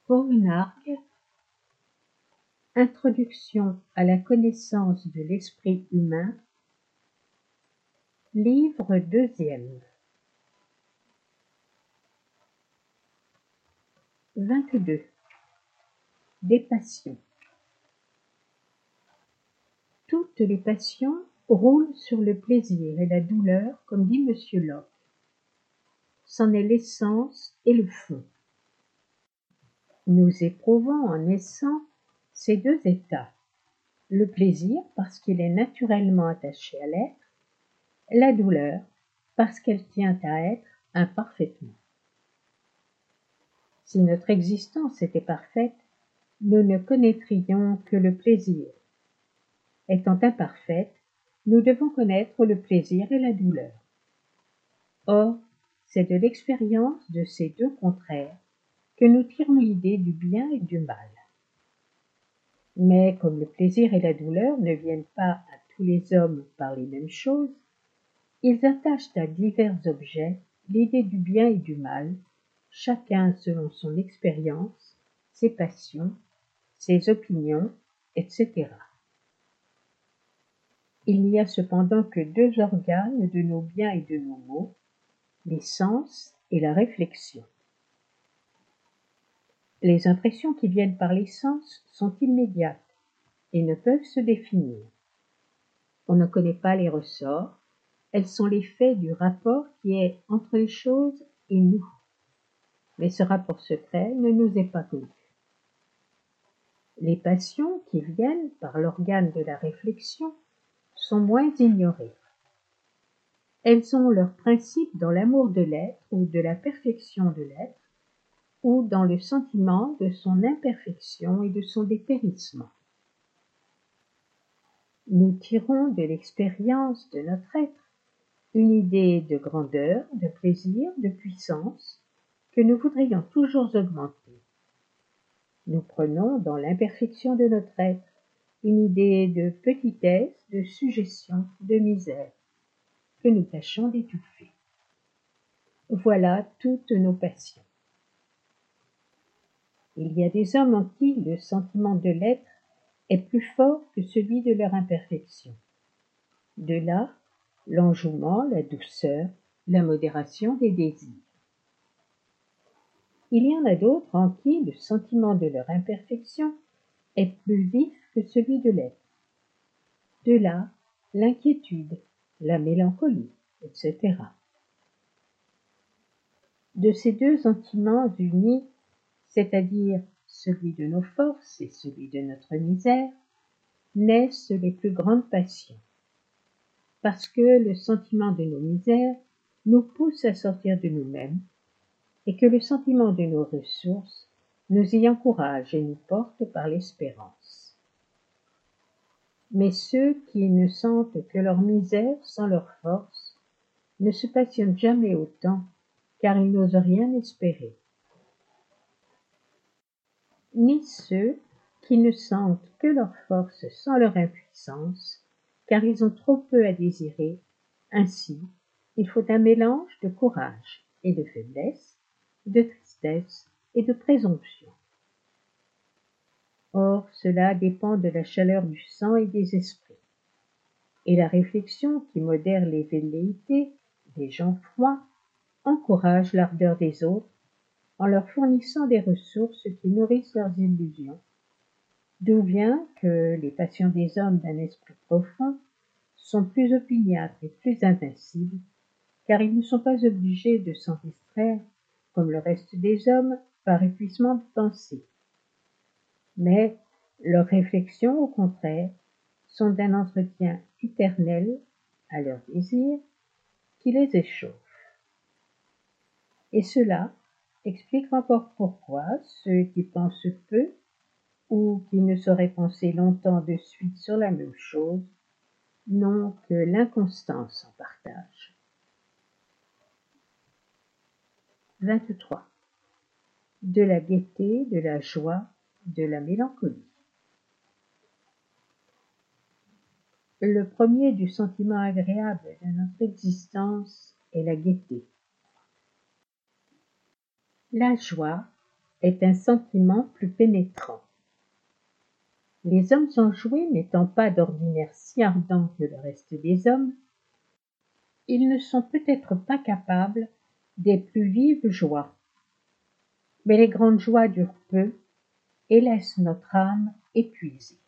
Bovenargue, Introduction à la connaissance de l'esprit humain, livre deuxième. 22. Des passions. Toutes les passions roulent sur le plaisir et la douleur, comme dit M. Locke. C'en est l'essence et le fond. Nous éprouvons en naissant ces deux états, le plaisir parce qu'il est naturellement attaché à l'être, la douleur parce qu'elle tient à être imparfaitement. Si notre existence était parfaite, nous ne connaîtrions que le plaisir. Étant imparfaite, nous devons connaître le plaisir et la douleur. Or, c'est de l'expérience de ces deux contraires que nous tirons l'idée du bien et du mal. Mais comme le plaisir et la douleur ne viennent pas à tous les hommes par les mêmes choses, ils attachent à divers objets l'idée du bien et du mal, chacun selon son expérience, ses passions, ses opinions, etc. Il n'y a cependant que deux organes de nos biens et de nos maux, les sens et la réflexion. Les impressions qui viennent par les sens sont immédiates et ne peuvent se définir. On ne connaît pas les ressorts, elles sont l'effet du rapport qui est entre les choses et nous. Mais ce rapport secret ne nous est pas connu. Les passions qui viennent par l'organe de la réflexion sont moins ignorées. Elles ont leur principe dans l'amour de l'être ou de la perfection de l'être, ou dans le sentiment de son imperfection et de son dépérissement. Nous tirons de l'expérience de notre être une idée de grandeur, de plaisir, de puissance, que nous voudrions toujours augmenter. Nous prenons dans l'imperfection de notre être une idée de petitesse, de sujétion, de misère, que nous tâchons d'étouffer. Voilà toutes nos passions. Il y a des hommes en qui le sentiment de l'être est plus fort que celui de leur imperfection. De là, l'enjouement, la douceur, la modération des désirs. Il y en a d'autres en qui le sentiment de leur imperfection est plus vif que celui de l'être. De là, l'inquiétude, la mélancolie, etc. De ces deux sentiments unis, c'est-à-dire celui de nos forces et celui de notre misère, naissent les plus grandes passions. Parce que le sentiment de nos misères nous pousse à sortir de nous-mêmes, et que le sentiment de nos ressources nous y encourage et nous porte par l'espérance. Mais ceux qui ne sentent que leur misère sans leur force ne se passionnent jamais autant, car ils n'osent rien espérer. Ni ceux qui ne sentent que leur force sans leur impuissance, car ils ont trop peu à désirer. Ainsi, il faut un mélange de courage et de faiblesse, de tristesse et de présomption. Or, cela dépend de la chaleur du sang et des esprits. Et la réflexion qui modère les velléités des gens froids encourage l'ardeur des autres en leur fournissant des ressources qui nourrissent leurs illusions, d'où vient que les passions des hommes d'un esprit profond sont plus opiniâtres et plus invincibles, car ils ne sont pas obligés de s'en distraire, comme le reste des hommes, par épuisement de pensée. Mais leurs réflexions, au contraire, sont d'un entretien éternel à leurs désirs qui les échauffe. Et cela explique encore pourquoi ceux qui pensent peu ou qui ne sauraient penser longtemps de suite sur la même chose n'ont que l'inconstance en partage. 23. De la gaieté, de la joie, de la mélancolie. Le premier du sentiment agréable de notre existence est la gaieté. La joie est un sentiment plus pénétrant. Les hommes enjoués n'étant pas d'ordinaire si ardents que le reste des hommes, ils ne sont peut-être pas capables des plus vives joies. Mais les grandes joies durent peu et laissent notre âme épuisée.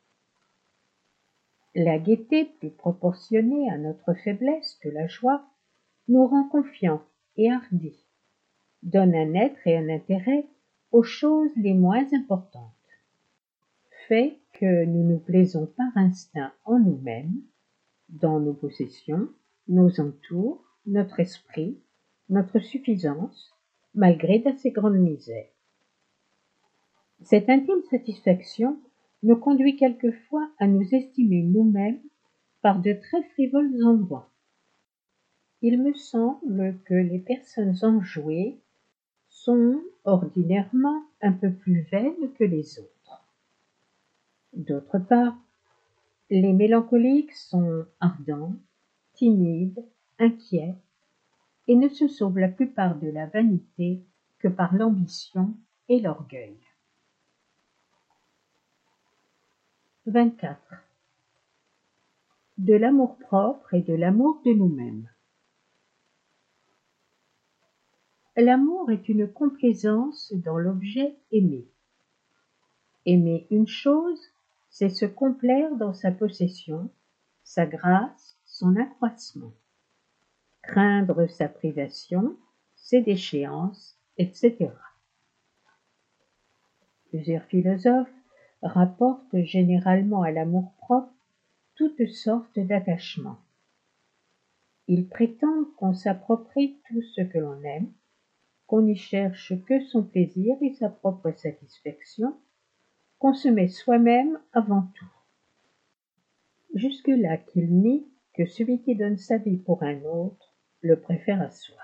La gaieté, plus proportionnée à notre faiblesse que la joie, nous rend confiants et hardis, donne un être et un intérêt aux choses les moins importantes, fait que nous nous plaisons par instinct en nous-mêmes, dans nos possessions, nos entours, notre esprit, notre suffisance, malgré d'assez grandes misères. Cette intime satisfaction nous conduit quelquefois à nous estimer nous-mêmes par de très frivoles endroits. Il me semble que les personnes enjouées sont ordinairement un peu plus vaines que les autres. D'autre part, les mélancoliques sont ardents, timides, inquiets, et ne se sauvent la plupart de la vanité que par l'ambition et l'orgueil. 24. De l'amour-propre et de l'amour de nous-mêmes. L'amour est une complaisance dans l'objet aimé. Aimer une chose, c'est se complaire dans sa possession, sa grâce, son accroissement. Craindre sa privation, ses déchéances, etc. Plusieurs philosophes rapportent généralement à l'amour-propre toutes sortes d'attachements. Ils prétendent qu'on s'approprie tout ce que l'on aime, qu'on n'y cherche que son plaisir et sa propre satisfaction, qu'on se met soi-même avant tout. Jusque-là qu'ils nient que celui qui donne sa vie pour un autre le préfère à soi.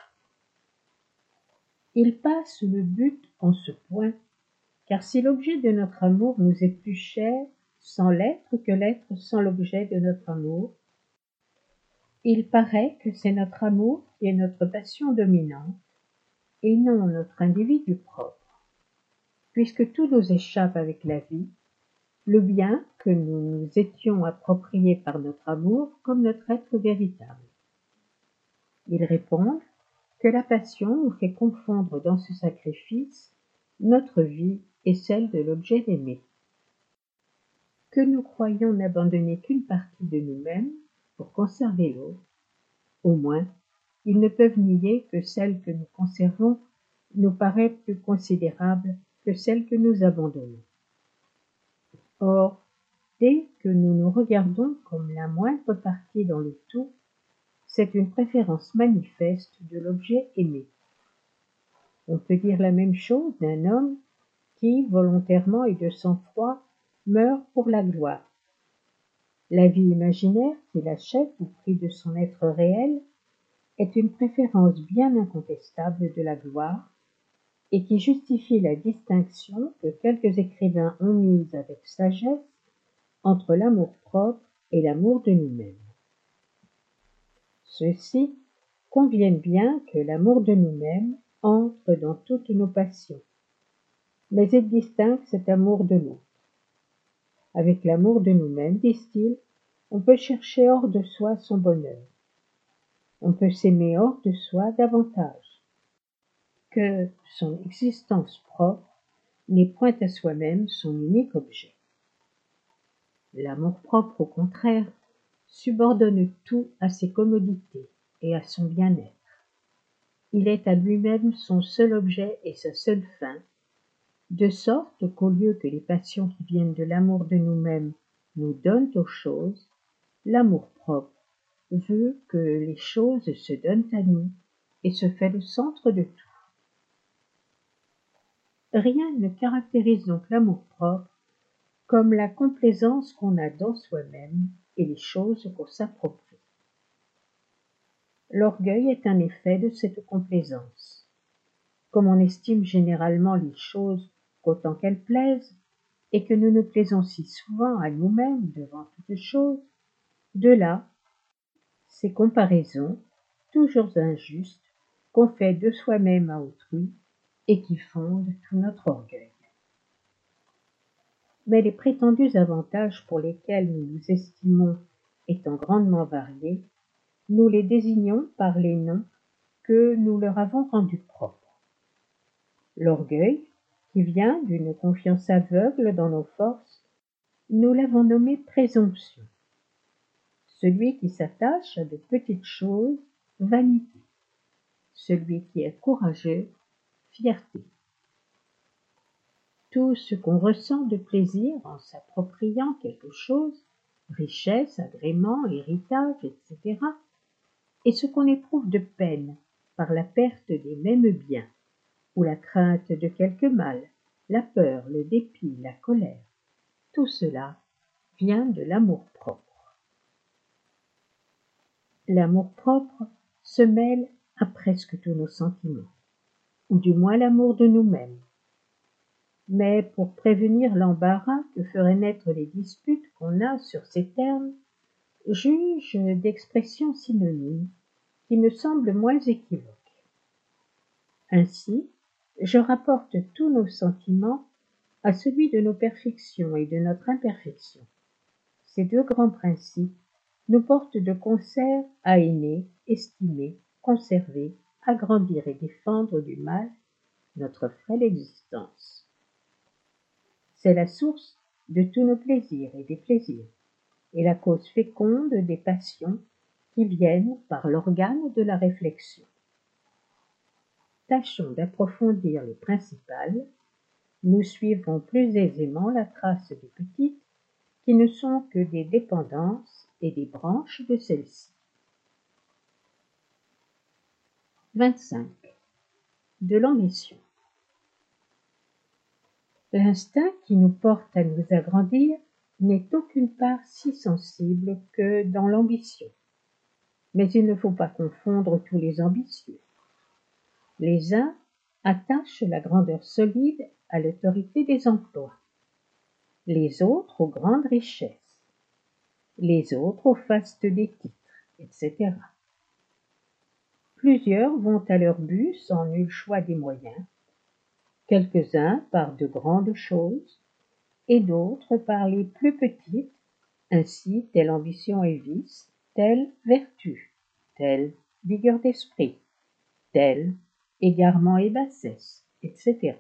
Ils passent le but en ce point, car si l'objet de notre amour nous est plus cher sans l'être que l'être sans l'objet de notre amour, il paraît que c'est notre amour qui est notre passion dominante, et non notre individu propre, puisque tout nous échappe avec la vie, le bien que nous nous étions approprié par notre amour comme notre être véritable. Ils répondent que la passion nous fait confondre dans ce sacrifice notre vie et celle de l'objet aimé, que nous croyons n'abandonner qu'une partie de nous-mêmes pour conserver l'autre. Au moins, ils ne peuvent nier que celle que nous conservons nous paraît plus considérable que celle que nous abandonnons. Or, dès que nous nous regardons comme la moindre partie dans le tout, c'est une préférence manifeste de l'objet aimé. On peut dire la même chose d'un homme qui, volontairement et de sang-froid, meurt pour la gloire. La vie imaginaire qu'il achète au prix de son être réel est une préférence bien incontestable de la gloire et qui justifie la distinction que quelques écrivains ont mise avec sagesse entre l'amour-propre et l'amour de nous-mêmes. Ceux-ci conviennent bien que l'amour de nous-mêmes entre dans toutes nos passions, mais ils distinguent cet amour de l'autre. Avec l'amour de nous-mêmes, disent-ils, on peut chercher hors de soi son bonheur. On peut s'aimer hors de soi davantage, que son existence propre n'est point à soi-même son unique objet. L'amour-propre, au contraire, subordonne tout à ses commodités et à son bien-être. Il est à lui-même son seul objet et sa seule fin, de sorte qu'au lieu que les passions qui viennent de l'amour de nous-mêmes nous donnent aux choses, l'amour-propre veut que les choses se donnent à nous et se fait le centre de tout. Rien ne caractérise donc l'amour-propre comme la complaisance qu'on a dans soi-même et les choses qu'on s'approprie. L'orgueil est un effet de cette complaisance. Comme on estime généralement les choses autant qu'elles plaisent, et que nous nous plaisons si souvent à nous-mêmes devant toute chose, de là, ces comparaisons, toujours injustes, qu'on fait de soi-même à autrui, et qui fonde tout notre orgueil. Mais les prétendus avantages pour lesquels nous nous estimons étant grandement variés, nous les désignons par les noms que nous leur avons rendus propres. L'orgueil, qui vient d'une confiance aveugle dans nos forces, nous l'avons nommé présomption. Celui qui s'attache à de petites choses, vanité. Celui qui est courageux, fierté. Tout ce qu'on ressent de plaisir en s'appropriant quelque chose, richesse, agrément, héritage, etc., et ce qu'on éprouve de peine par la perte des mêmes biens, ou la crainte de quelque mal, la peur, le dépit, la colère, tout cela vient de l'amour-propre. L'amour-propre se mêle à presque tous nos sentiments, ou du moins l'amour de nous-mêmes. Mais pour prévenir l'embarras que feraient naître les disputes qu'on a sur ces termes, j'uge d'expressions synonymes qui me semblent moins équivoques. Ainsi, je rapporte tous nos sentiments à celui de nos perfections et de notre imperfection. Ces deux grands principes nous portent de concert à aimer, estimer, conserver, agrandir et défendre du mal notre frêle existence. C'est la source de tous nos plaisirs et déplaisirs, et la cause féconde des passions qui viennent par l'organe de la réflexion. Tâchons d'approfondir les principales, nous suivrons plus aisément la trace des petites, qui ne sont que des dépendances et des branches de celles-ci. 25. De l'ambition. L'instinct qui nous porte à nous agrandir n'est aucune part si sensible que dans l'ambition. Mais il ne faut pas confondre tous les ambitieux. Les uns attachent la grandeur solide à l'autorité des emplois, les autres aux grandes richesses, les autres au faste des titres, etc. Plusieurs vont à leur but sans nul choix des moyens, quelques-uns par de grandes choses, et d'autres par les plus petites, ainsi telle ambition est vice, telle vertu, telle vigueur d'esprit, telle égarement et bassesse, etc.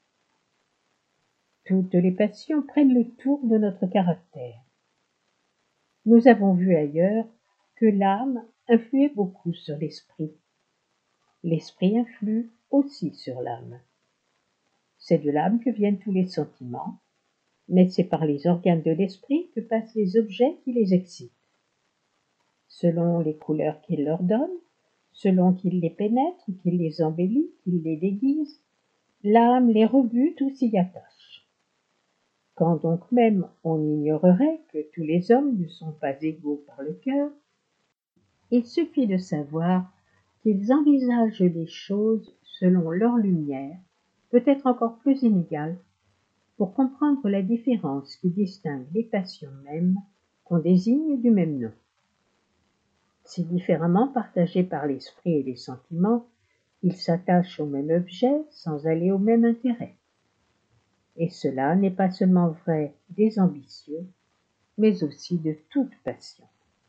Toutes les passions prennent le tour de notre caractère. Nous avons vu ailleurs que l'âme influait beaucoup sur l'esprit. L'esprit influe aussi sur l'âme. C'est de l'âme que viennent tous les sentiments, mais c'est par les organes de l'esprit que passent les objets qui les excitent. Selon les couleurs qu'il leur donne, selon qu'il les pénètre, qu'il les embellit, qu'il les déguise, l'âme les rebute ou s'y attache. Quand donc même on ignorerait que tous les hommes ne sont pas égaux par le cœur, il suffit de savoir qu'ils envisagent les choses selon leur lumière, peut-être encore plus inégale, pour comprendre la différence qui distingue les passions mêmes qu'on désigne du même nom. Si différemment partagés par l'esprit et les sentiments, ils s'attachent au même objet sans aller au même intérêt. Et cela n'est pas seulement vrai des ambitieux, mais aussi de toute passion.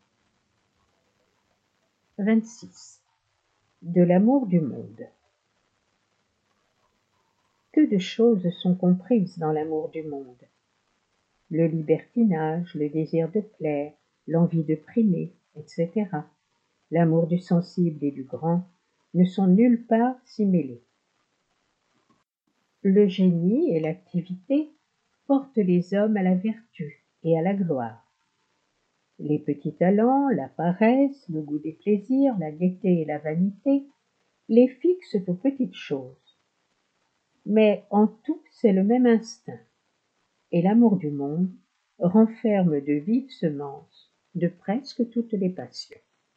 26. De l'amour du monde. Que de choses sont comprises dans l'amour du monde. Le libertinage, le désir de plaire, l'envie de primer, etc. L'amour du sensible et du grand ne sont nulle part si mêlés. Le génie et l'activité portent les hommes à la vertu et à la gloire. Les petits talents, la paresse, le goût des plaisirs, la gaieté et la vanité les fixent aux petites choses. Mais en tout, c'est le même instinct, et l'amour du monde renferme de vives semences de presque toutes les passions.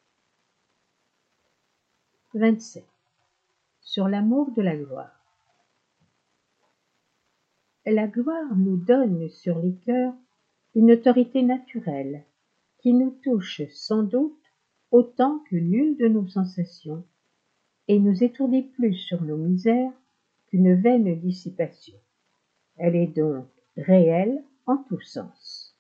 27. Sur l'amour de la gloire. La gloire nous donne sur les cœurs une autorité naturelle qui nous touche sans doute autant que nulle de nos sensations et nous étourdit plus sur nos misères qu'une vaine dissipation. Elle est donc réelle en tous sens.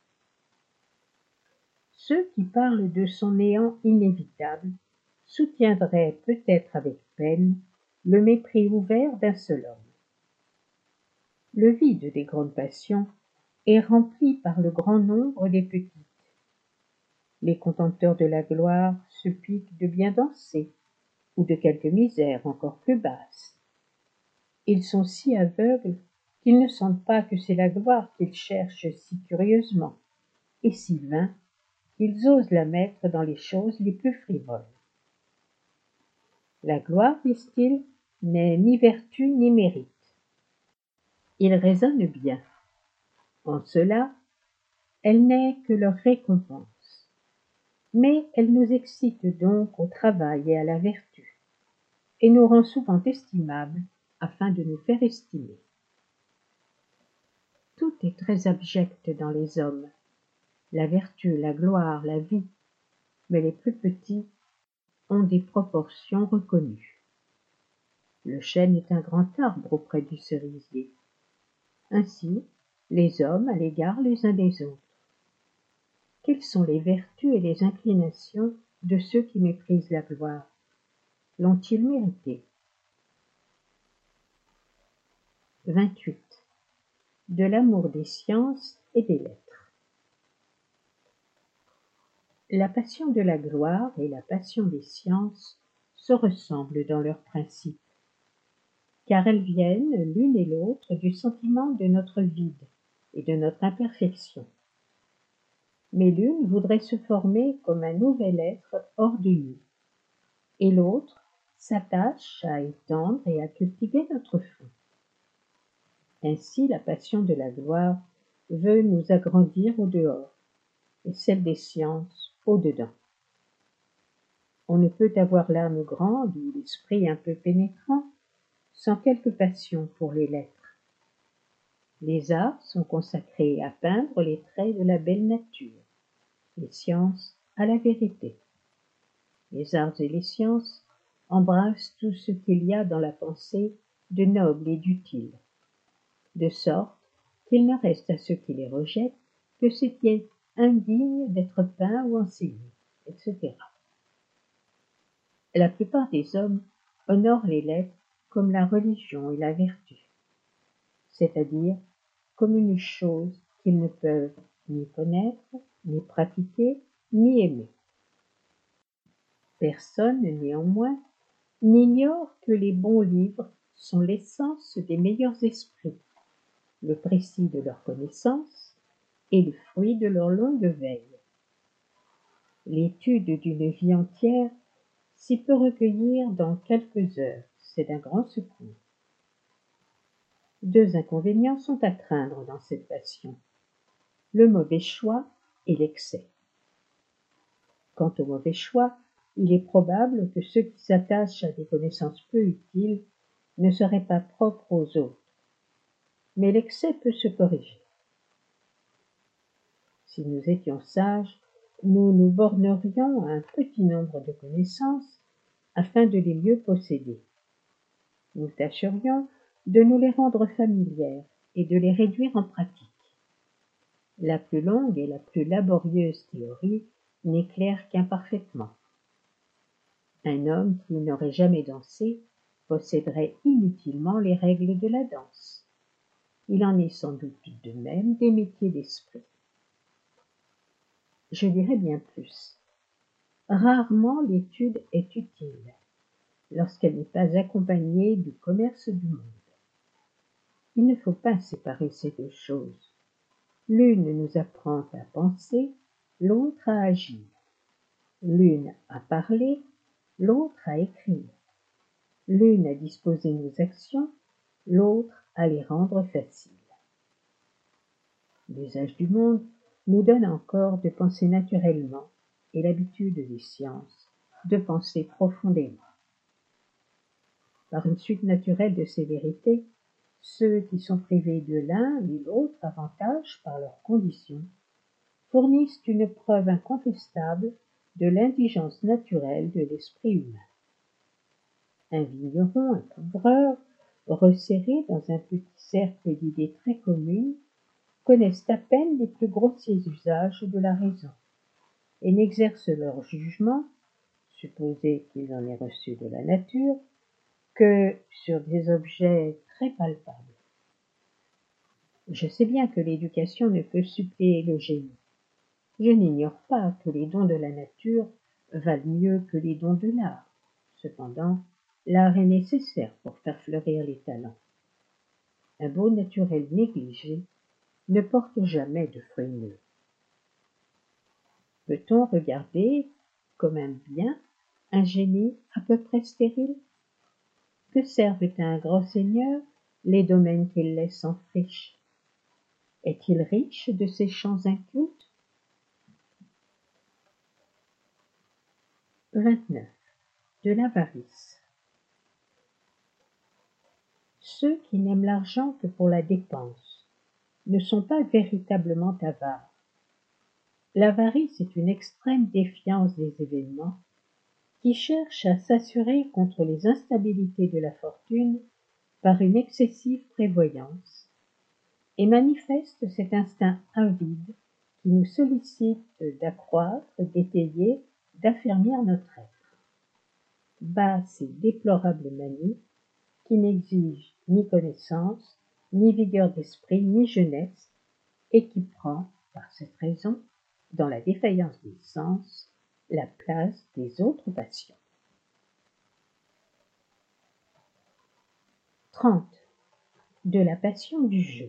Ceux qui parlent de son néant inévitable soutiendraient peut-être avec peine le mépris ouvert d'un seul homme. Le vide des grandes passions est rempli par le grand nombre des petites. Les contempteurs de la gloire se piquent de bien danser, ou de quelque misère encore plus basse. Ils sont si aveugles qu'ils ne sentent pas que c'est la gloire qu'ils cherchent si curieusement, et si vain qu'ils osent la mettre dans les choses les plus frivoles. La gloire, disent-ils, n'est ni vertu ni mérite. Ils raisonnent bien. En cela, elle n'est que leur récompense. Mais elle nous excite donc au travail et à la vertu, et nous rend souvent estimables afin de nous faire estimer. Tout est très abject dans les hommes, la vertu, la gloire, la vie, mais les plus petits ont des proportions reconnues. Le chêne est un grand arbre auprès du cerisier. Ainsi, les hommes à l'égard les uns des autres. Quelles sont les vertus et les inclinations de ceux qui méprisent la gloire? L'ont-ils mérité? 28. De l'amour des sciences et des lettres. La passion de la gloire et la passion des sciences se ressemblent dans leurs principes, car elles viennent l'une et l'autre du sentiment de notre vide et de notre imperfection. Mais l'une voudrait se former comme un nouvel être hors de nous, et l'autre s'attache à étendre et à cultiver notre fond. Ainsi, la passion de la gloire veut nous agrandir au dehors, et celle des sciences au dedans. On ne peut avoir l'âme grande ou l'esprit un peu pénétrant sans quelque passion pour les lettres. Les arts sont consacrés à peindre les traits de la belle nature, les sciences à la vérité. Les arts et les sciences embrassent tout ce qu'il y a dans la pensée de noble et d'utile, de sorte qu'il ne reste à ceux qui les rejettent que ce qui est indigne d'être peint ou enseigné, etc. La plupart des hommes honorent les lettres comme la religion et la vertu, c'est-à-dire comme une chose qu'ils ne peuvent ni connaître, ni pratiquer, ni aimer. Personne, néanmoins, n'ignore que les bons livres sont l'essence des meilleurs esprits, le précis de leur connaissance et le fruit de leur longue veille. L'étude d'une vie entière s'y peut recueillir dans quelques heures, c'est d'un grand secours. Deux inconvénients sont à craindre dans cette passion, le mauvais choix et l'excès. Quant au mauvais choix, il est probable que ceux qui s'attachent à des connaissances peu utiles ne seraient pas propres aux autres, mais l'excès peut se corriger. Si nous étions sages, nous nous bornerions à un petit nombre de connaissances afin de les mieux posséder. Nous tâcherions de nous les rendre familières et de les réduire en pratique. La plus longue et la plus laborieuse théorie n'éclaire qu'imparfaitement. Un homme qui n'aurait jamais dansé posséderait inutilement les règles de la danse. Il en est sans doute de même des métiers d'esprit. Je dirais bien plus. Rarement l'étude est utile, lorsqu'elle n'est pas accompagnée du commerce du monde. Il ne faut pas séparer ces deux choses. L'une nous apprend à penser, l'autre à agir. L'une à parler, l'autre à écrire. L'une à disposer nos actions, l'autre à les rendre faciles. L'usage du monde nous donne encore de penser naturellement et l'habitude des sciences de penser profondément. Par une suite naturelle de ces vérités, ceux qui sont privés de l'un et l'autre avantage par leurs conditions fournissent une preuve incontestable de l'indigence naturelle de l'esprit humain. Un vigneron, un couvreur, resserrés dans un petit cercle d'idées très communes, connaissent à peine les plus grossiers usages de la raison, et n'exercent leur jugement, supposé qu'ils en aient reçu de la nature, que sur des objets très palpables. Je sais bien que l'éducation ne peut suppléer le génie. Je n'ignore pas que les dons de la nature valent mieux que les dons de l'art. Cependant, l'art est nécessaire pour faire fleurir les talents. Un beau naturel négligé ne porte jamais de fruits mûrs. Peut-on regarder comme un bien un génie à peu près stérile? Que servent à un grand seigneur les domaines qu'il laisse en friche? Est-il riche de ses champs incultes? 29. De l'avarice. Ceux qui n'aiment l'argent que pour la dépense ne sont pas véritablement avares. L'avarice est une extrême défiance des événements qui cherche à s'assurer contre les instabilités de la fortune par une excessive prévoyance et manifeste cet instinct avide qui nous sollicite d'accroître, d'étayer, d'affermir notre être. Basse et déplorable manie qui n'exige ni connaissance, ni vigueur d'esprit, ni jeunesse, et qui prend, par cette raison, dans la défaillance des sens, la place des autres passions. 30. De la passion du jeu.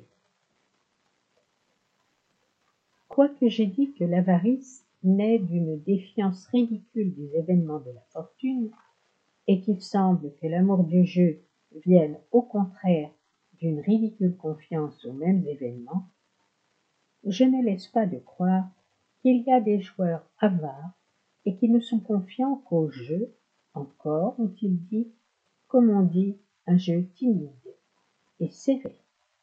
Quoique j'ai dit que l'avarice naît d'une défiance ridicule des événements de la fortune, et qu'il semble que l'amour du jeu vienne au contraire d'une ridicule confiance aux mêmes événements, je ne laisse pas de croire qu'il y a des joueurs avares et qui ne sont confiants qu'au jeu, encore ont-ils dit, comme on dit, un jeu timide et serré.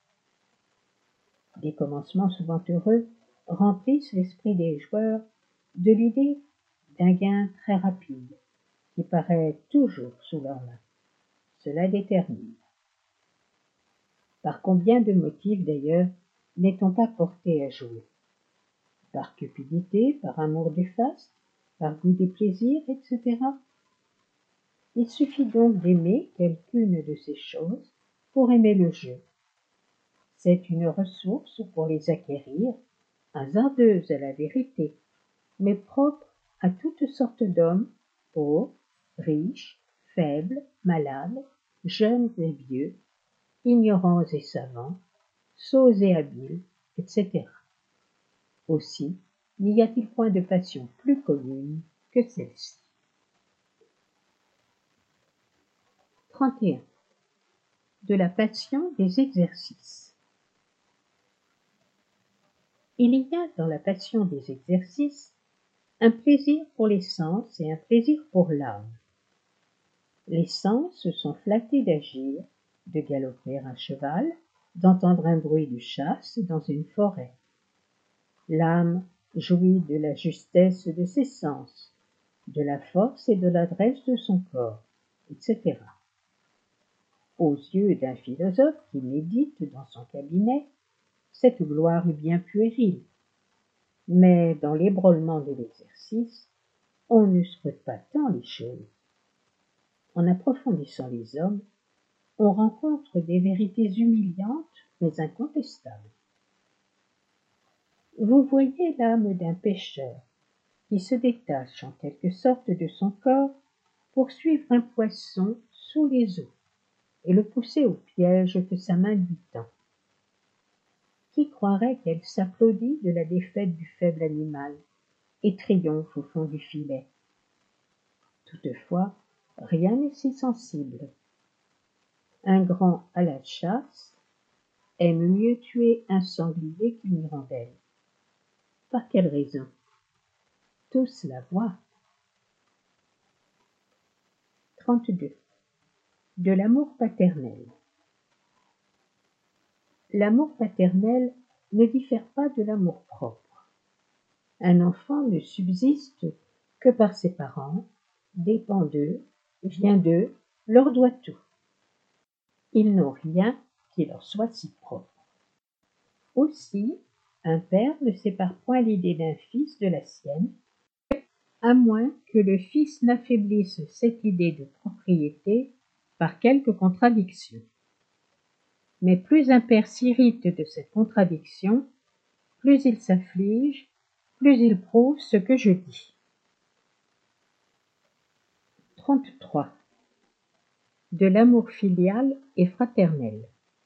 Des commencements souvent heureux remplissent l'esprit des joueurs de l'idée d'un gain très rapide, qui paraît toujours sous leurs mains. Cela détermine. Par combien de motifs d'ailleurs n'est-on pas porté à jouer? Par cupidité, par amour du faste, par goût des plaisirs, etc. Il suffit donc d'aimer quelqu'une de ces choses pour aimer le jeu. C'est une ressource pour les acquérir, hasardeuse à la vérité, mais propre à toutes sortes d'hommes, pauvres, riches, faibles, malades, jeunes et vieux, ignorants et savants, sots et habiles, etc. Aussi, n'y a-t-il point de passion plus commune que celle-ci. 31. De la passion des exercices. Il y a dans la passion des exercices un plaisir pour les sens et un plaisir pour l'âme. Les sens sont flattés d'agir, de galoper un cheval, d'entendre un bruit de chasse dans une forêt. L'âme jouit de la justesse de ses sens, de la force et de l'adresse de son corps, etc. Aux yeux d'un philosophe qui médite dans son cabinet, cette gloire est bien puérile. Mais dans l'ébranlement de l'exercice, on ne scrute pas tant les choses. En approfondissant les hommes, on rencontre des vérités humiliantes mais incontestables. Vous voyez l'âme d'un pêcheur qui se détache en quelque sorte de son corps pour suivre un poisson sous les eaux et le pousser au piège que sa main lui tend. Qui croirait qu'elle s'applaudit de la défaite du faible animal et triomphe au fond du filet? Toutefois, rien n'est si sensible. Un grand à la chasse aime mieux tuer un sanglier qu'une hirondelle. Par quelle raison? Tous la voient. 32. De l'amour paternel. L'amour paternel ne diffère pas de l'amour propre. Un enfant ne subsiste que par ses parents, dépend d'eux, vient d'eux, leur doit tout. Ils n'ont rien qui leur soit si propre. Aussi, un père ne sépare point l'idée d'un fils de la sienne, à moins que le fils n'affaiblisse cette idée de propriété par quelque contradiction. Mais plus un père s'irrite de cette contradiction, plus il s'afflige, plus il prouve ce que je dis. 33. De l'amour filial et fraternel.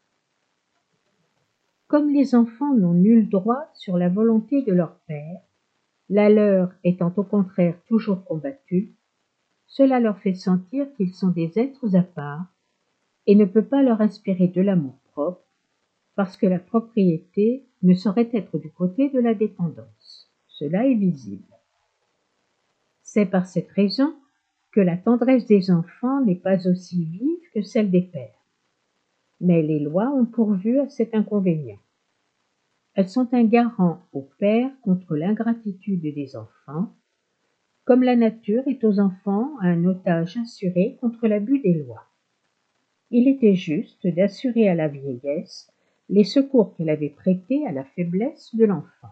Comme les enfants n'ont nul droit sur la volonté de leur père, la leur étant au contraire toujours combattue, cela leur fait sentir qu'ils sont des êtres à part et ne peut pas leur inspirer de l'amour-propre, parce que la propriété ne saurait être du côté de la dépendance. Cela est visible. C'est par cette raison que la tendresse des enfants n'est pas aussi vive que celle des pères. Mais les lois ont pourvu à cet inconvénient. Elles sont un garant aux pères contre l'ingratitude des enfants, comme la nature est aux enfants un otage assuré contre l'abus des lois. Il était juste d'assurer à la vieillesse les secours qu'elle avait prêtés à la faiblesse de l'enfant.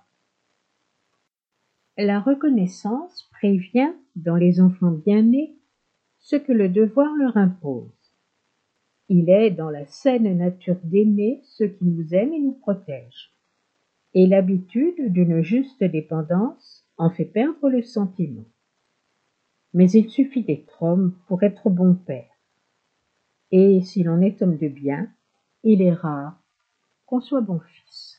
La reconnaissance prévient, dans les enfants bien-nés, ce que le devoir leur impose. Il est dans la saine nature d'aimer ceux qui nous aiment et nous protègent. Et l'habitude d'une juste dépendance en fait perdre le sentiment. Mais il suffit d'être homme pour être bon père. Et si l'on est homme de bien, il est rare qu'on soit bon fils.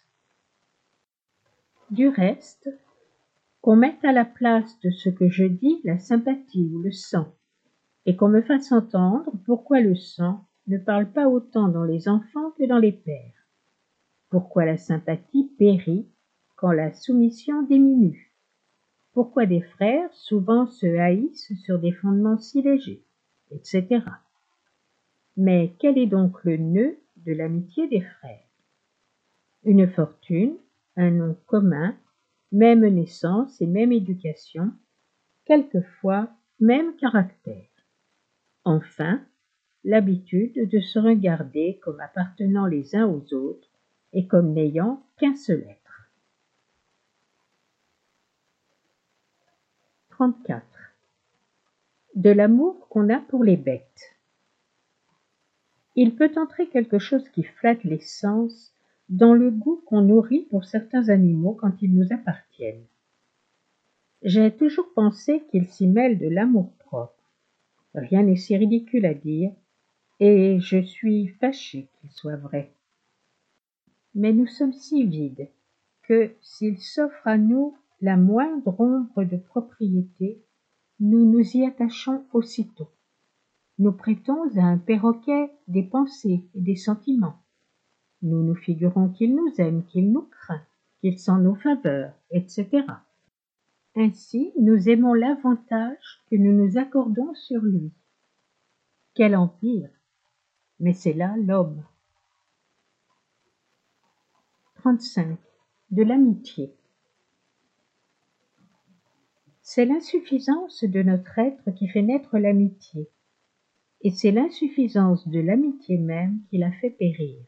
Du reste, qu'on mette à la place de ce que je dis la sympathie ou le sang, et qu'on me fasse entendre pourquoi le sang ne parle pas autant dans les enfants que dans les pères, pourquoi la sympathie périt quand la soumission diminue, pourquoi des frères souvent se haïssent sur des fondements si légers, etc. Mais quel est donc le nœud de l'amitié des frères? Une fortune, un nom commun, même naissance et même éducation, quelquefois même caractère. Enfin, l'habitude de se regarder comme appartenant les uns aux autres et comme n'ayant qu'un seul être. 34. De l'amour qu'on a pour les bêtes. Il peut entrer quelque chose qui flatte les sens dans le goût qu'on nourrit pour certains animaux quand ils nous appartiennent. J'ai toujours pensé qu'il s'y mêle de l'amour-propre. Rien n'est si ridicule à dire, et je suis fâché qu'il soit vrai. Mais nous sommes si vides que, s'il s'offre à nous la moindre ombre de propriété, nous nous y attachons aussitôt. Nous prêtons à un perroquet des pensées et des sentiments. Nous nous figurons qu'il nous aime, qu'il nous craint, qu'il sent nos faveurs, etc. Ainsi, nous aimons l'avantage que nous nous accordons sur lui. Quel empire! Mais c'est là l'homme. 35. De l'amitié. C'est l'insuffisance de notre être qui fait naître l'amitié, et c'est l'insuffisance de l'amitié même qui la fait périr.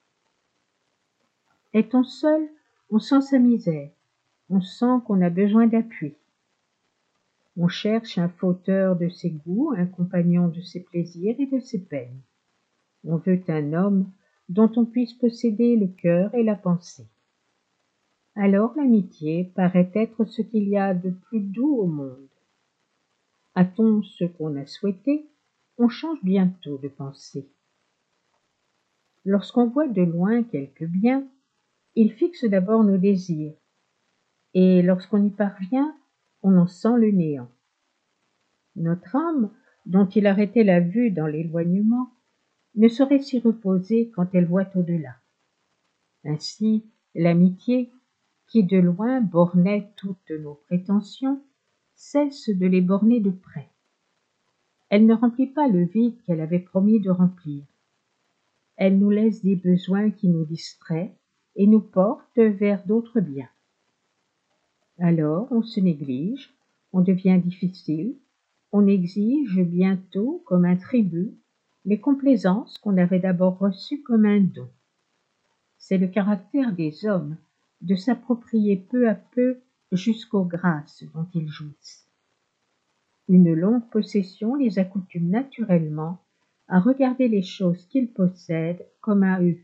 Est-on seul, on sent sa misère, on sent qu'on a besoin d'appui. On cherche un fauteur de ses goûts, un compagnon de ses plaisirs et de ses peines. On veut un homme dont on puisse posséder le cœur et la pensée. Alors l'amitié paraît être ce qu'il y a de plus doux au monde. A-t-on ce qu'on a souhaité, on change bientôt de pensée. Lorsqu'on voit de loin quelque bien, il fixe d'abord nos désirs, et lorsqu'on y parvient, on en sent le néant. Notre âme, dont il arrêtait la vue dans l'éloignement, ne saurait s'y reposer quand elle voit au-delà. Ainsi, l'amitié, qui de loin bornait toutes nos prétentions, cesse de les borner de près. Elle ne remplit pas le vide qu'elle avait promis de remplir. Elle nous laisse des besoins qui nous distraient et nous portent vers d'autres biens. Alors on se néglige, on devient difficile, on exige bientôt comme un tribut les complaisances qu'on avait d'abord reçues comme un don. C'est le caractère des hommes de s'approprier peu à peu jusqu'aux grâces dont ils jouissent. Une longue possession les accoutume naturellement à regarder les choses qu'ils possèdent comme à eux.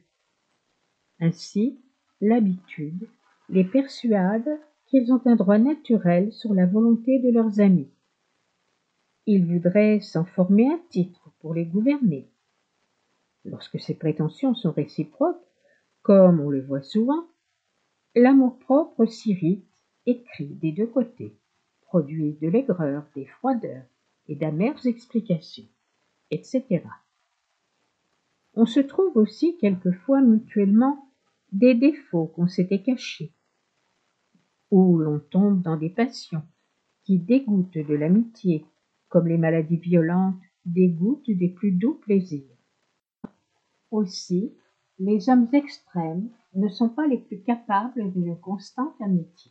Ainsi, l'habitude les persuade qu'ils ont un droit naturel sur la volonté de leurs amis. Ils voudraient s'en former un titre pour les gouverner. Lorsque ces prétentions sont réciproques, comme on le voit souvent, l'amour-propre s'irrite et crie des deux côtés, produit de l'aigreur, des froideurs et d'amères explications, etc. On se trouve aussi quelquefois mutuellement des défauts qu'on s'était cachés, ou l'on tombe dans des passions qui dégoûtent de l'amitié, comme les maladies violentes dégoûtent des plus doux plaisirs. Aussi, les hommes extrêmes ne sont pas les plus capables d'une constante amitié.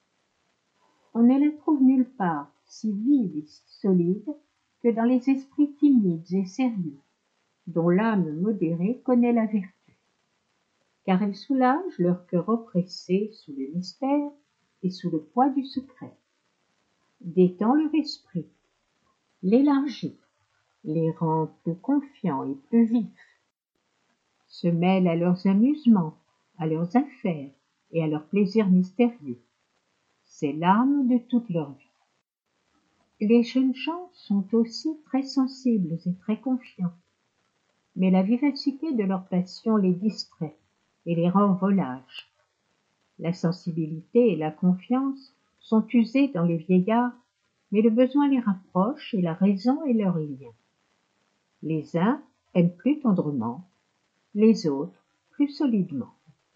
On ne la trouve nulle part si vive et si solide que dans les esprits timides et sérieux, dont l'âme modérée connaît la vertu, car elle soulage leur cœur oppressé sous le mystère et sous le poids du secret, détend leur esprit, l'élargit, les rend plus confiants et plus vifs, se mêle à leurs amusements, à leurs affaires et à leurs plaisirs mystérieux. C'est l'âme de toute leur vie. Les jeunes gens sont aussi très sensibles et très confiants, mais la vivacité de leur passion les distrait et les rend volage. La sensibilité et la confiance sont usées dans les vieillards, mais le besoin les rapproche et la raison est leur lien. Les uns aiment plus tendrement, les autres plus solidement.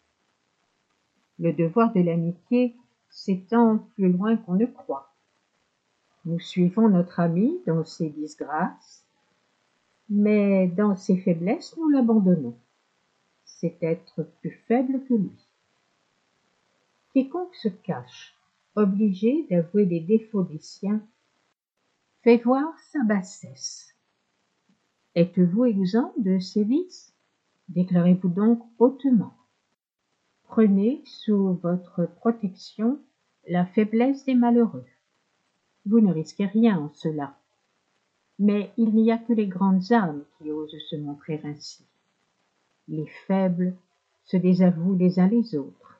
Le devoir de l'amitié s'étend plus loin qu'on ne croit. Nous suivons notre ami dans ses disgrâces, mais dans ses faiblesses nous l'abandonnons. C'est être plus faible que lui. Quiconque se cache, obligé d'avouer les défauts des siens, fait voir sa bassesse. Êtes-vous exempt de ces vices? Déclarez-vous donc hautement. Prenez sous votre protection la faiblesse des malheureux. Vous ne risquez rien en cela. Mais il n'y a que les grandes âmes qui osent se montrer ainsi. Les faibles se désavouent les uns les autres.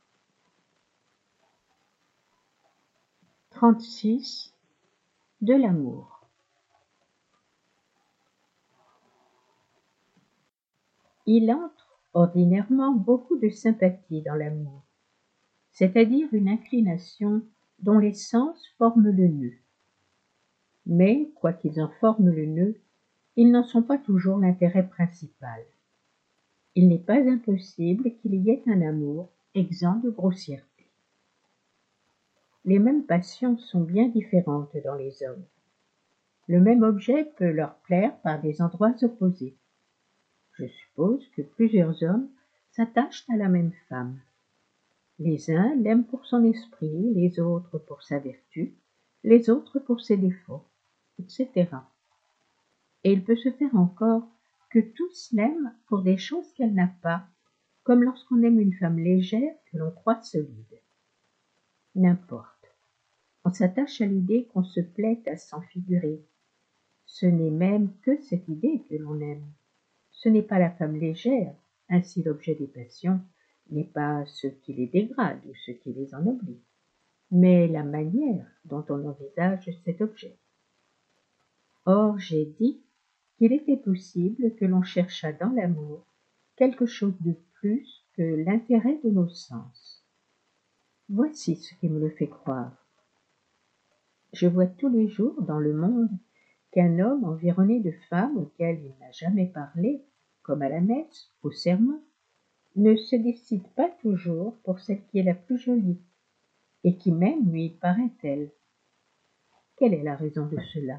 36. De l'amour. Il entre ordinairement beaucoup de sympathie dans l'amour, c'est-à-dire une inclination dont les sens forment le nœud. Mais, quoiqu'ils en forment le nœud, ils n'en sont pas toujours l'intérêt principal. Il n'est pas impossible qu'il y ait un amour exempt de grossièreté. Les mêmes passions sont bien différentes dans les hommes. Le même objet peut leur plaire par des endroits opposés. Je suppose que plusieurs hommes s'attachent à la même femme. Les uns l'aiment pour son esprit, les autres pour sa vertu, les autres pour ses défauts, etc. Et il peut se faire encore que tous l'aiment pour des choses qu'elle n'a pas, comme lorsqu'on aime une femme légère que l'on croit solide. N'importe. On s'attache à l'idée qu'on se plaît à s'en figurer. Ce n'est même que cette idée que l'on aime. Ce n'est pas la femme légère, ainsi l'objet des passions n'est pas ce qui les dégrade ou ce qui les ennoblit, mais la manière dont on envisage cet objet. Or, j'ai dit qu'il était possible que l'on cherchât dans l'amour quelque chose de plus que l'intérêt de nos sens. Voici ce qui me le fait croire. Je vois tous les jours dans le monde qu'un homme environné de femmes auxquelles il n'a jamais parlé, comme à la messe, au sermon, ne se décide pas toujours pour celle qui est la plus jolie, et qui même lui paraît-elle. Quelle est la raison de cela?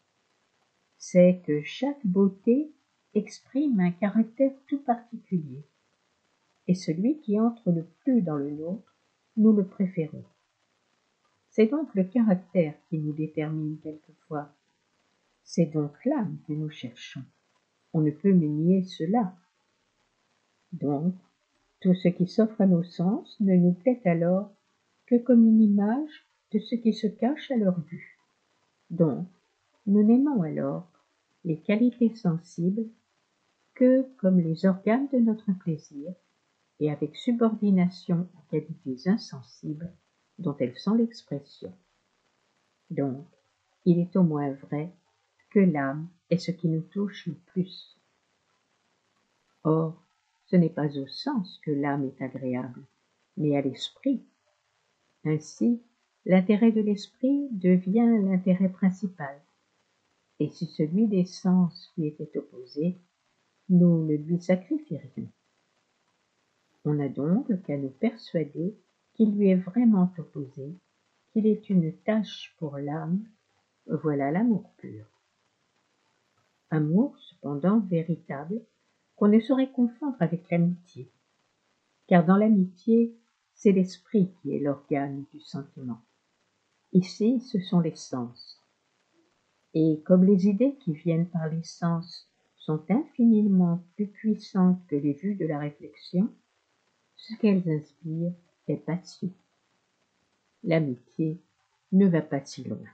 C'est que chaque beauté exprime un caractère tout particulier, et celui qui entre le plus dans le nôtre, nous le préférons. C'est donc le caractère qui nous détermine quelquefois. C'est donc l'âme que nous cherchons. On ne peut me nier cela. Donc, tout ce qui s'offre à nos sens ne nous plaît alors que comme une image de ce qui se cache à leur vue. Donc, nous n'aimons alors les qualités sensibles que comme les organes de notre plaisir et avec subordination aux qualités insensibles dont elles sont l'expression. Donc, il est au moins vrai que l'âme est ce qui nous touche le plus. Or, ce n'est pas au sens que l'âme est agréable, mais à l'esprit. Ainsi, l'intérêt de l'esprit devient l'intérêt principal, et si celui des sens lui était opposé, nous ne lui sacrifierions. On n'a donc qu'à nous persuader qu'il lui est vraiment opposé, qu'il est une tâche pour l'âme, voilà l'amour pur. Amour, cependant, véritable, qu'on ne saurait confondre avec l'amitié, car dans l'amitié, c'est l'esprit qui est l'organe du sentiment. Ici, ce sont les sens. Et comme les idées qui viennent par les sens sont infiniment plus puissantes que les vues de la réflexion, ce qu'elles inspirent est passion. L'amitié ne va pas si loin.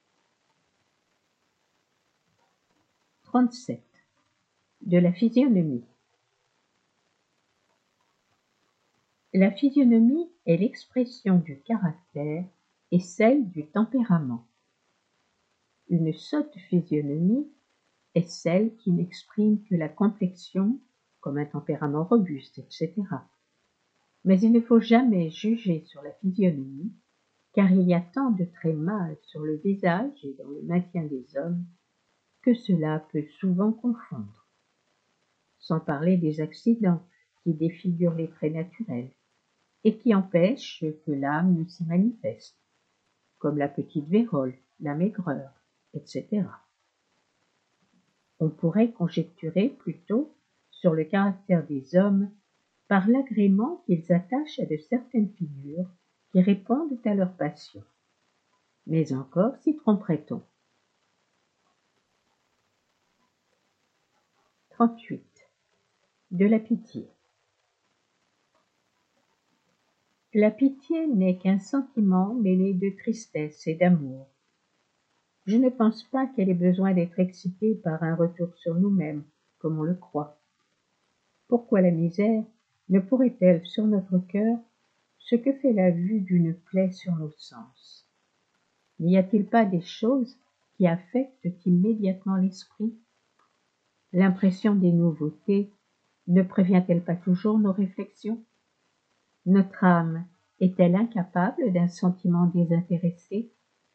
37. De la physionomie. La physionomie est l'expression du caractère et celle du tempérament. Une sotte physionomie est celle qui n'exprime que la complexion, comme un tempérament robuste, etc. Mais il ne faut jamais juger sur la physionomie, car il y a tant de traits mâles sur le visage et dans le maintien des hommes, que cela peut souvent confondre. Sans parler des accidents qui défigurent les traits naturels, et qui empêchent que l'âme ne s'y manifeste, comme la petite vérole, la maigreur, etc. On pourrait conjecturer plutôt sur le caractère des hommes par l'agrément qu'ils attachent à de certaines figures qui répondent à leur passion. Mais encore s'y tromperait-on. 38. De la pitié. La pitié n'est qu'un sentiment mêlé de tristesse et d'amour. Je ne pense pas qu'elle ait besoin d'être excitée par un retour sur nous-mêmes, comme on le croit. Pourquoi la misère ne pourrait-elle sur notre cœur ce que fait la vue d'une plaie sur nos sens? N'y a-t-il pas des choses qui affectent immédiatement l'esprit? L'impression des nouveautés ne prévient-elle pas toujours nos réflexions? Notre âme est-elle incapable d'un sentiment désintéressé?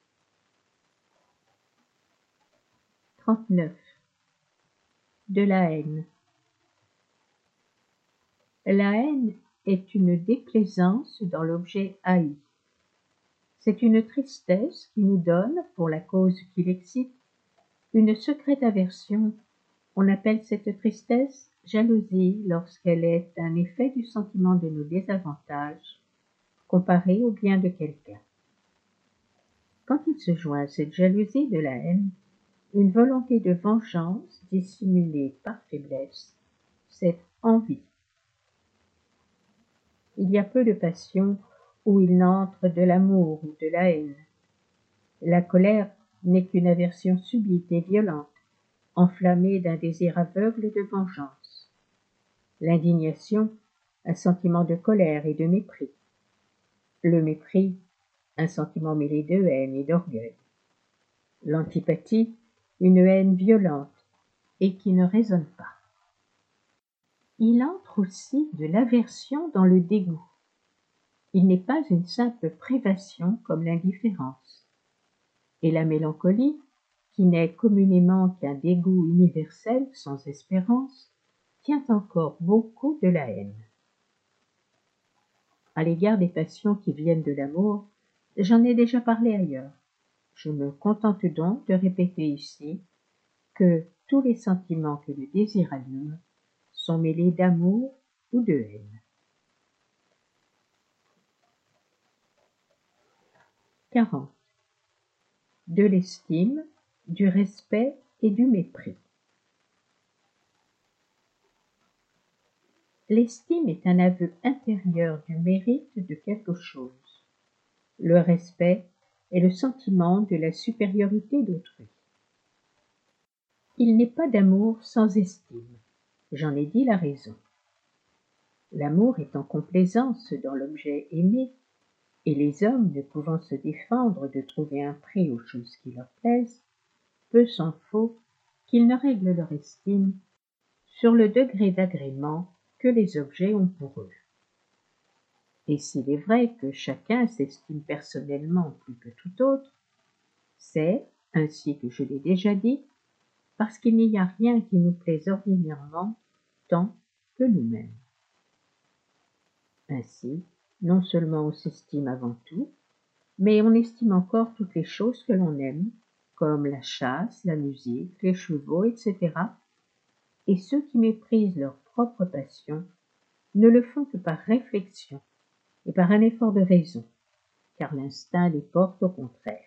39. De la haine. La haine est une déplaisance dans l'objet haï. C'est une tristesse qui nous donne, pour la cause qui l'excite, une secrète aversion. On appelle cette tristesse jalousie lorsqu'elle est un effet du sentiment de nos désavantages comparé au bien de quelqu'un. Quand il se joint à cette jalousie de la haine, une volonté de vengeance dissimulée par faiblesse, cette envie. Il y a peu de passions où il n'entre de l'amour ou de la haine. La colère n'est qu'une aversion subite et violente, enflammée d'un désir aveugle de vengeance. L'indignation, un sentiment de colère et de mépris. Le mépris, un sentiment mêlé de haine et d'orgueil. L'antipathie, une haine violente et qui ne raisonne pas. Il entre aussi de l'aversion dans le dégoût. Il n'est pas une simple privation comme l'indifférence. Et la mélancolie, qui n'est communément qu'un dégoût universel sans espérance, tient encore beaucoup de la haine. À l'égard des passions qui viennent de l'amour, j'en ai déjà parlé ailleurs. Je me contente donc de répéter ici que tous les sentiments que le désir allume sont mêlés d'amour ou de haine. 40. De l'estime, du respect et du mépris. L'estime est un aveu intérieur du mérite de quelque chose. Le respect est le sentiment de la supériorité d'autrui. Il n'est pas d'amour sans estime. J'en ai dit la raison. L'amour est en complaisance dans l'objet aimé, et les hommes, ne pouvant se défendre de trouver un prix aux choses qui leur plaisent, peu s'en faut qu'ils ne règlent leur estime sur le degré d'agrément que les objets ont pour eux. Et s'il est vrai que chacun s'estime personnellement plus que tout autre, c'est, ainsi que je l'ai déjà dit, parce qu'il n'y a rien qui nous plaise ordinairement tant que nous-mêmes. Ainsi, non seulement on s'estime avant tout, mais on estime encore toutes les choses que l'on aime, comme la chasse, la musique, les chevaux, etc. Et ceux qui méprisent leur propre passion ne le font que par réflexion et par un effort de raison, car l'instinct les porte au contraire.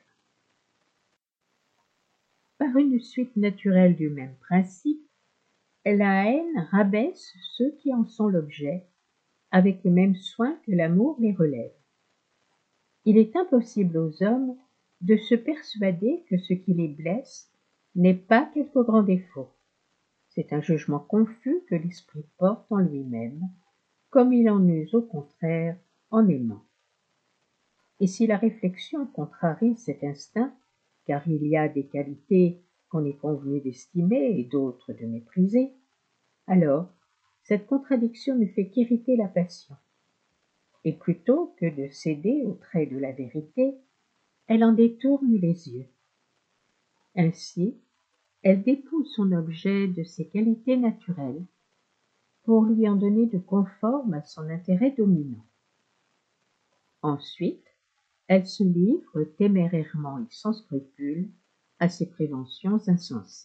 Par une suite naturelle du même principe, la haine rabaisse ceux qui en sont l'objet, avec le même soin que l'amour les relève. Il est impossible aux hommes de se persuader que ce qui les blesse n'est pas quelque grand défaut. C'est un jugement confus que l'esprit porte en lui-même, comme il en use au contraire en aimant. Et si la réflexion contrarie cet instinct, car il y a des qualités qu'on est convenu d'estimer et d'autres de mépriser, alors cette contradiction ne fait qu'irriter la passion. Et plutôt que de céder aux traits de la vérité, elle en détourne les yeux. Ainsi, elle dépouille son objet de ses qualités naturelles pour lui en donner de conformes à son intérêt dominant. Ensuite, elle se livre témérairement et sans scrupule à ses préventions insensées.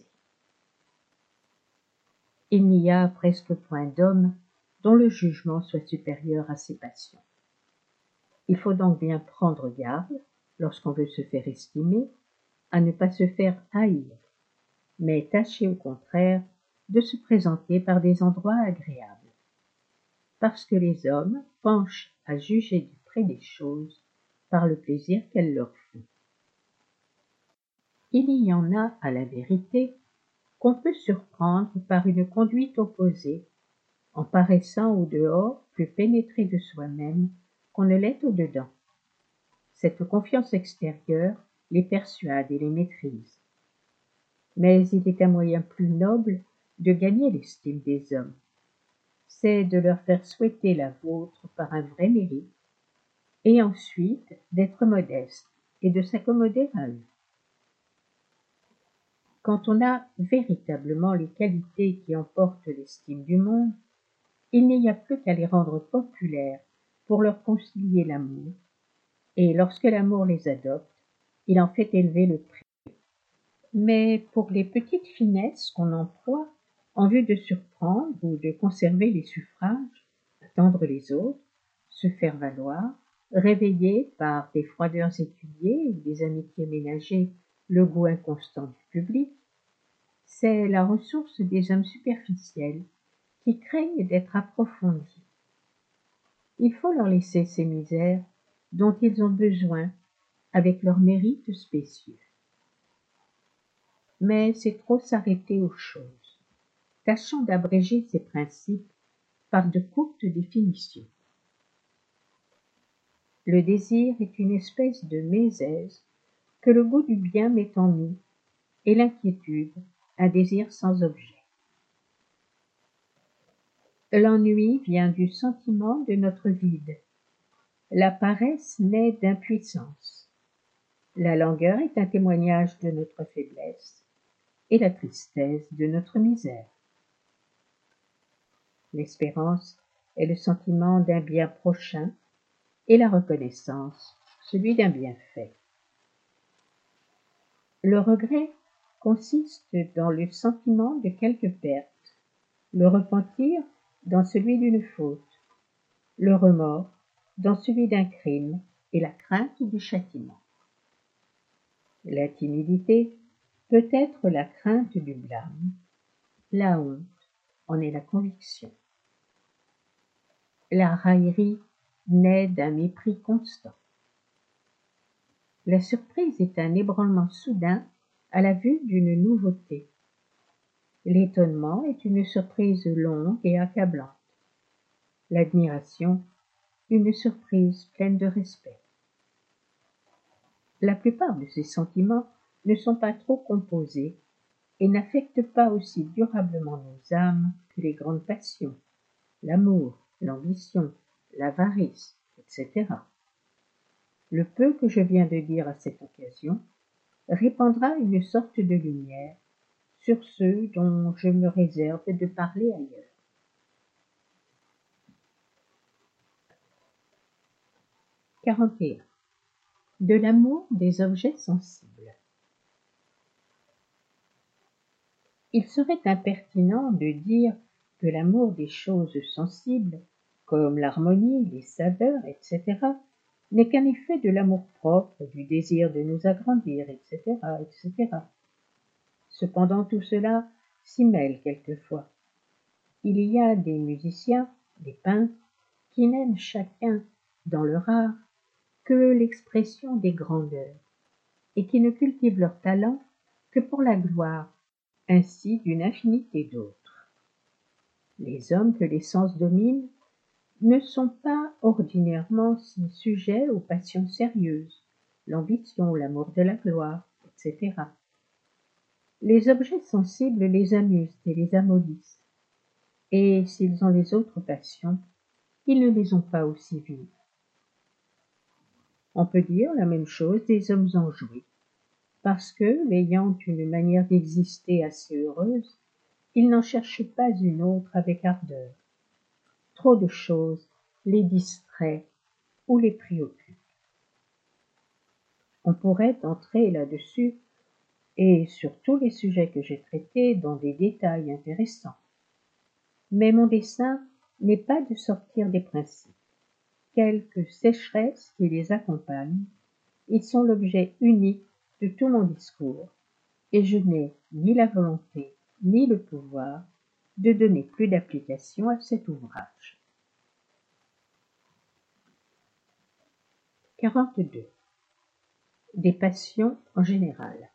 Il n'y a presque point d'homme dont le jugement soit supérieur à ses passions. Il faut donc bien prendre garde, lorsqu'on veut se faire estimer, à ne pas se faire haïr, mais tâcher au contraire de se présenter par des endroits agréables. Parce que les hommes penchent à juger du près des choses par le plaisir qu'elles leur font. Il y en a, à la vérité, qu'on peut surprendre par une conduite opposée, en paraissant au dehors plus pénétré de soi-même qu'on ne l'est au dedans. Cette confiance extérieure les persuade et les maîtrise. Mais il est un moyen plus noble de gagner l'estime des hommes. C'est de leur faire souhaiter la vôtre par un vrai mérite, et ensuite d'être modeste et de s'accommoder à eux. Quand on a véritablement les qualités qui emportent l'estime du monde, il n'y a plus qu'à les rendre populaires pour leur concilier l'amour, et lorsque l'amour les adopte, il en fait élever le prix. Mais pour les petites finesses qu'on emploie en vue de surprendre ou de conserver les suffrages, attendre les autres, se faire valoir, réveiller par des froideurs étudiées ou des amitiés ménagées le goût inconstant du public, c'est la ressource des hommes superficiels qui craignent d'être approfondis. Il faut leur laisser ces misères dont ils ont besoin avec leurs mérites spécieux. Mais c'est trop s'arrêter aux choses. Tâchons d'abréger ces principes par de courtes définitions. Le désir est une espèce de mésaise que le goût du bien met en nous, et l'inquiétude, un désir sans objet. L'ennui vient du sentiment de notre vide. La paresse naît d'impuissance. La langueur est un témoignage de notre faiblesse, et la tristesse de notre misère. L'espérance est le sentiment d'un bien prochain, et la reconnaissance celui d'un bienfait. Le regret consiste dans le sentiment de quelque perte, le repentir dans celui d'une faute, le remords dans celui d'un crime et la crainte du châtiment. La timidité peut être la crainte du blâme, la honte en est la conviction. La raillerie naît d'un mépris constant. La surprise est un ébranlement soudain à la vue d'une nouveauté. L'étonnement est une surprise longue et accablante. L'admiration, une surprise pleine de respect. La plupart de ces sentiments ne sont pas trop composés et n'affectent pas aussi durablement nos âmes que les grandes passions, l'amour, l'ambition, l'avarice, etc. Le peu que je viens de dire à cette occasion répandra une sorte de lumière sur ceux dont je me réserve de parler ailleurs. 41. De l'amour des objets sensibles. Il serait impertinent de dire que l'amour des choses sensibles, comme l'harmonie, les saveurs, etc., n'est qu'un effet de l'amour-propre, du désir de nous agrandir, etc., etc. Cependant tout cela s'y mêle quelquefois. Il y a des musiciens, des peintres, qui n'aiment chacun, dans leur art, que l'expression des grandeurs, et qui ne cultivent leur talent que pour la gloire, ainsi d'une infinité d'autres. Les hommes que les sens dominent ne sont pas ordinairement si sujets aux passions sérieuses, l'ambition, l'amour de la gloire, etc. Les objets sensibles les amusent et les amollissent, et s'ils ont les autres passions, ils ne les ont pas aussi vives. On peut dire la même chose des hommes enjoués, parce que, ayant une manière d'exister assez heureuse, ils n'en cherchent pas une autre avec ardeur. Trop de choses les distraient ou les préoccupent. On pourrait entrer là-dessus, et sur tous les sujets que j'ai traités, dans des détails intéressants. Mais mon dessein n'est pas de sortir des principes. Quelque sécheresse qui les accompagne, ils sont l'objet unique de tout mon discours, et je n'ai ni la volonté ni le pouvoir de donner plus d'application à cet ouvrage. 42. Des passions en général.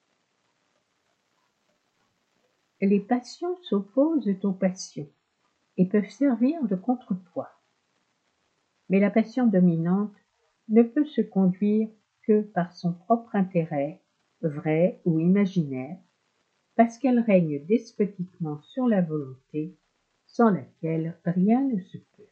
Les passions s'opposent aux passions et peuvent servir de contrepoids. Mais la passion dominante ne peut se conduire que par son propre intérêt, vrai ou imaginaire, parce qu'elle règne despotiquement sur la volonté, sans laquelle rien ne se peut.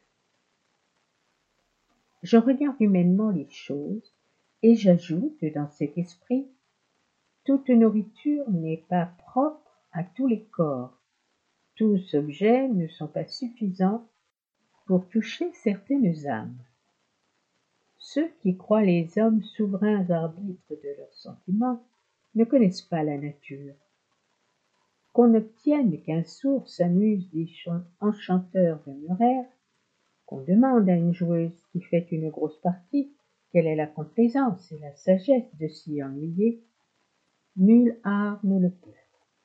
Je regarde humainement les choses, et j'ajoute dans cet esprit, toute nourriture n'est pas propre à tous les corps, tous objets ne sont pas suffisants pour toucher certaines âmes. Ceux qui croient les hommes souverains arbitres de leurs sentiments ne connaissent pas la nature. Qu'on obtienne qu'un sourd s'amuse des chants enchanteurs de Murer, qu'on demande à une joueuse qui fait une grosse partie quelle est la complaisance et la sagesse de s'y ennuyer, nul art ne le peut.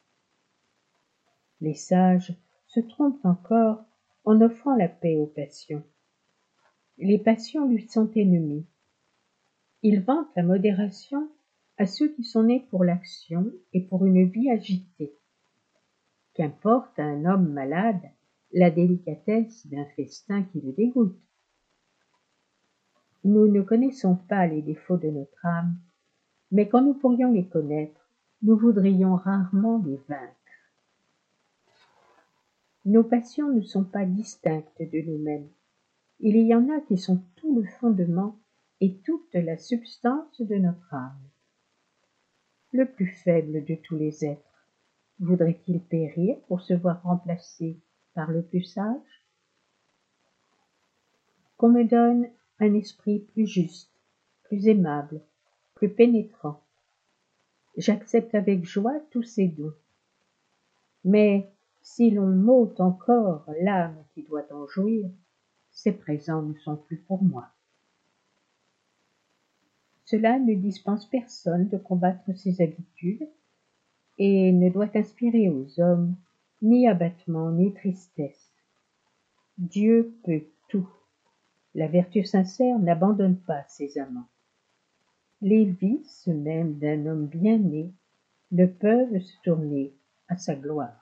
Les sages se trompent encore en offrant la paix aux passions. Les passions lui sont ennemies. Ils vantent la modération à ceux qui sont nés pour l'action et pour une vie agitée. Qu'importe à un homme malade la délicatesse d'un festin qui le dégoûte. Nous ne connaissons pas les défauts de notre âme, mais quand nous pourrions les connaître, nous voudrions rarement les vaincre. Nos passions ne sont pas distinctes de nous-mêmes. Il y en a qui sont tout le fondement et toute la substance de notre âme. Le plus faible de tous les êtres, voudrait-il périr pour se voir remplacé par le plus sage? Qu'on me donne un esprit plus juste, plus aimable, plus pénétrant. J'accepte avec joie tous ces dons. Mais si l'on m'ôte encore l'âme qui doit en jouir, ces présents ne sont plus pour moi. Cela ne dispense personne de combattre ses habitudes et ne doit inspirer aux hommes ni abattement ni tristesse. Dieu peut tout. La vertu sincère n'abandonne pas ses amants. Les vices même d'un homme bien né ne peuvent se tourner à sa gloire.